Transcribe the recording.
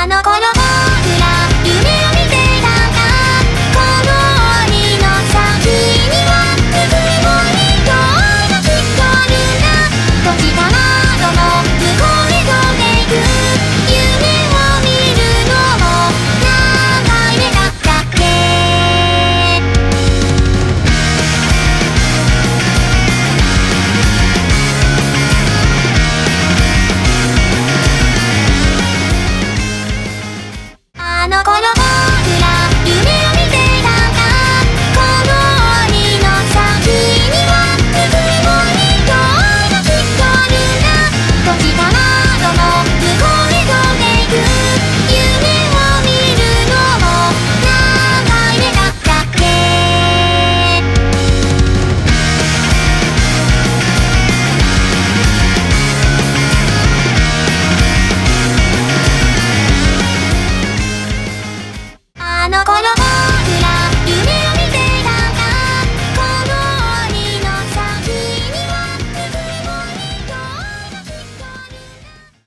あの頃僕ら夢を見てたんだ。この檻の先にはぬくもりと愛がきっとあるんだ。閉じた窓の向こうへ飛んでいく夢を見るのも長い目だったっけ。あの頃僕ら夢を見てたんだ。この檻の先にはぬくもりと愛がきっとあるんだ。閉じた窓の向こうへ飛んでいく夢を見るのも長い目だったっけ。あの頃